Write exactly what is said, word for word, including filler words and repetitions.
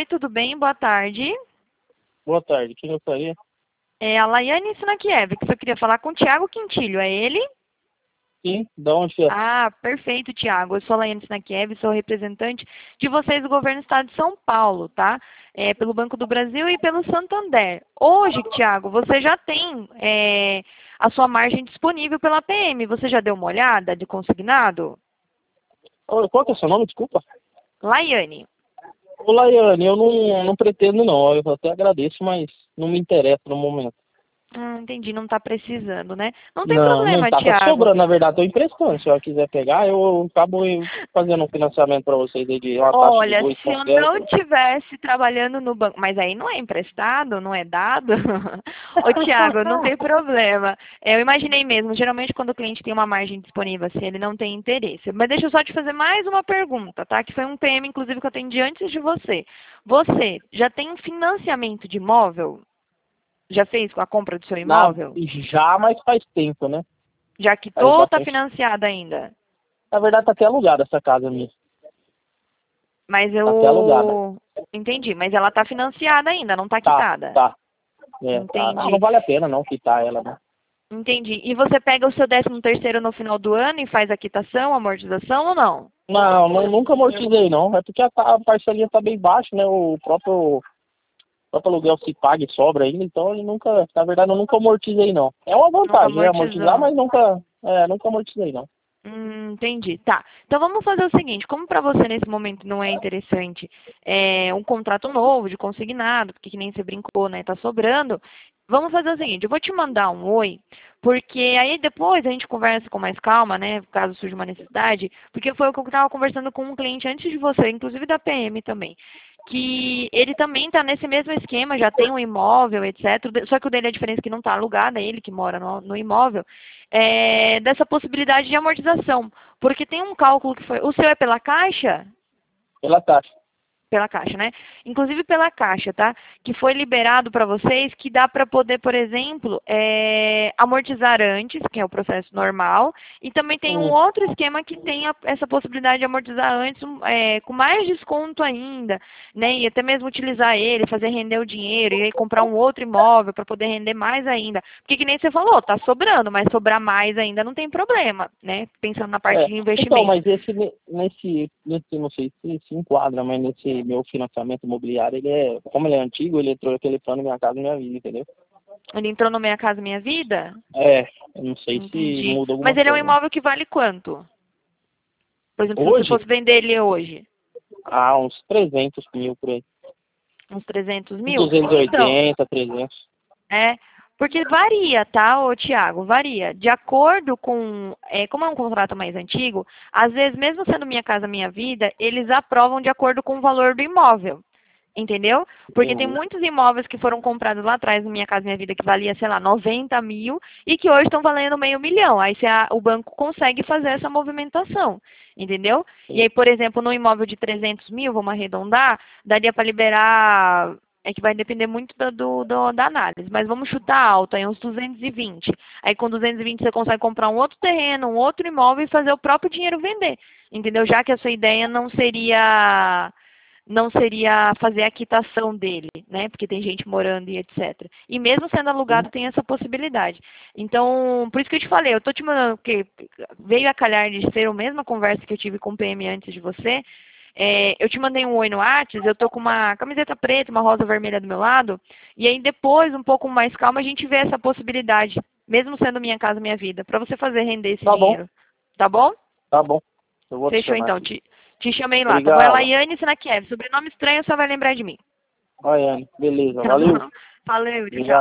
Oi, tudo bem? Boa tarde. Boa tarde, quem gostaria? É a Laiane Sinakiev, que eu queria falar com o Tiago Quintilho, é ele? Sim, da onde que é? Ah, perfeito, Tiago. Eu sou a Laiane Sinakiev, sou representante de vocês do governo do estado de São Paulo, tá? É, pelo Banco do Brasil e pelo Santander. Hoje, Tiago, você já tem é, a sua margem disponível pela P M. Você já deu uma olhada de consignado? Ô, qual que é o seu nome, desculpa? Laiane. Ô, Laiane, eu não, não pretendo não, eu até agradeço, mas não me interessa no momento. Hum, entendi, não está precisando, né? Não tem Não, não problema, tá, tá Tiago. sobrando, na verdade, tô emprestando, se a senhora quiser pegar, eu acabo fazendo um financiamento para vocês aí de uma taxa de Olha, dois se ponto eu zero. não tivesse trabalhando no banco, mas aí não é emprestado, não é dado? Ô, Tiago, não tem problema. Eu imaginei mesmo, geralmente quando o cliente tem uma margem disponível, assim, ele não tem interesse. Mas deixa eu só te fazer mais uma pergunta, tá? Que foi um P M, inclusive, que eu atendi antes de você. Você já tem um financiamento de imóvel? Já fez com a compra do seu Na, imóvel? já, mas faz tempo, né? Já Faz quitou ou está bastante. financiada ainda? Na verdade, tá até alugada essa casa minha. Mas Tá até alugada. eu entendi, mas ela está financiada ainda, não está Tá, quitada. tá. É, tá. Não, não Entendi. vale a pena não quitar ela, né? Entendi. E você pega o seu décimo terceiro no final do ano e faz a quitação, amortização ou não? Não, não, nunca amortizei não. É porque a, a parcelinha tá bem baixa, né? O próprio, o próprio aluguel se paga e sobra ainda, então ele nunca, na verdade, eu nunca amortizei não. É uma Nunca vantagem, né? Amortizar, amortizou. mas nunca, é, nunca amortizei não. Hum, entendi. Tá. Então vamos fazer o seguinte, como para você nesse momento não é interessante é, um contrato novo de consignado, porque que nem você brincou, né? Tá sobrando. Vamos fazer o seguinte, eu vou te mandar um oi, porque aí depois a gente conversa com mais calma, né? Caso surja uma necessidade, porque foi o que eu estava conversando com um cliente antes de você, inclusive da P M também. Que ele também está nesse mesmo esquema, já tem um imóvel, etcétera. Só que o dele, a diferença é que não está alugado, é ele que mora no, no imóvel, é, dessa possibilidade de amortização. Porque tem um cálculo que foi. O seu é pela Caixa? Pela taxa. Pela Caixa, né? Inclusive pela Caixa, tá? Que foi liberado para vocês, que dá para poder, por exemplo, é, amortizar antes, que é o processo normal, e também tem um Hum, outro esquema que tem a, essa possibilidade de amortizar antes, um, é, com mais desconto ainda, né? E até mesmo utilizar ele, fazer render o dinheiro, e aí comprar um outro imóvel para poder render mais ainda. Porque que nem você falou, tá sobrando, mas sobrar mais ainda não tem problema, né? Pensando na parte é. de Então, investimento. mas esse, nesse, nesse, não sei se se enquadra, mas nesse meu financiamento imobiliário, ele é, como ele é antigo, ele entrou aquele plano Minha Casa Minha Vida, entendeu? Ele entrou no Minha Casa Minha Vida? É, eu não sei se Entendi. muda Mas alguma ele é um coisa. imóvel que vale quanto? Por exemplo, se você Hoje, fosse vender ele hoje, há uns trezentos mil por aí. uns trezentos mil? duzentos e Então, oitenta, trezentos. é, porque varia, tá, ô Tiago? Varia. De acordo com, é, como é um contrato mais antigo, às vezes, mesmo sendo Minha Casa Minha Vida, eles aprovam de acordo com o valor do imóvel. Entendeu? Porque tem Entendi. muitos imóveis que foram comprados lá atrás no Minha Casa Minha Vida que valia, sei lá, noventa mil e que hoje estão valendo meio milhão. Aí se a, o banco consegue fazer essa movimentação, entendeu? E Sim. aí, por exemplo, no imóvel de trezentos mil, vamos arredondar, daria para liberar, é que vai depender muito da, do, do- da análise, mas vamos chutar alto, aí uns duzentos e vinte. Aí com duzentos e vinte você consegue comprar um outro terreno, um outro imóvel e fazer o próprio dinheiro vender, entendeu? Já que a sua ideia não seria não seria fazer a quitação dele, né? Porque tem gente morando e etcétera. E mesmo sendo Sim. alugado tem essa possibilidade. Então, por isso que eu te falei, eu tô te mandando, porque veio a calhar de ser a mesma conversa que eu tive com o P M antes de você. É, eu te mandei um oi no Whats, eu tô com uma camiseta preta, uma rosa vermelha do meu lado, e aí depois, um pouco mais calma, a gente vê essa possibilidade, mesmo sendo Minha Casa Minha Vida, para você fazer render esse Tá bom, dinheiro. Tá bom? tá bom. Eu vou Fechou adicionar então. aqui. Te, te chamei lá, tá bom? É Obrigado. Laiane Sinakiev. Sobrenome estranho, só vai lembrar de mim. Rayane, beleza, Tá valeu. bom? Valeu, tchau, Obrigado. tchau.